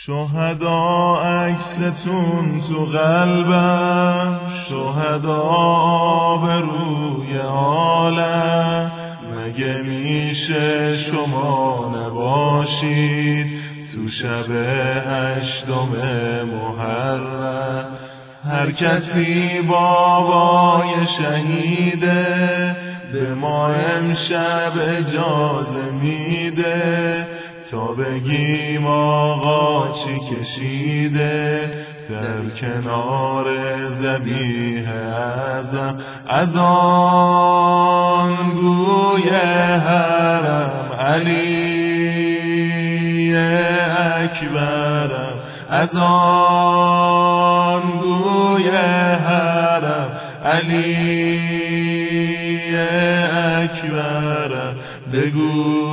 شهدا عکستون تو قلبم، شهدا آبروی عالم. مگه میشه شما نباشید تو شب 8 محرم؟ هر کسی بابای شهیده، به ما امشب اجازه میده تا بگیم آقا چی کشیده در کنار ذبیح اعظم. از آن گوی حرم علی اکبرم، از آن گوی حرم علی اکبرم. بگو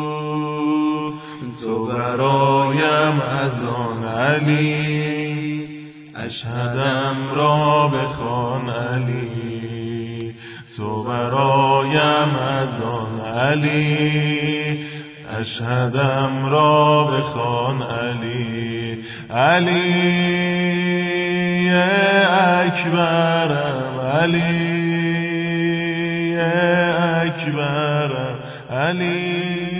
تو برایم از آن علی، اشهدم را بخوان علی. تو برایم از آن علی، اشهدم را بخوان علی. علی اکبرم، علی اکبرم، علی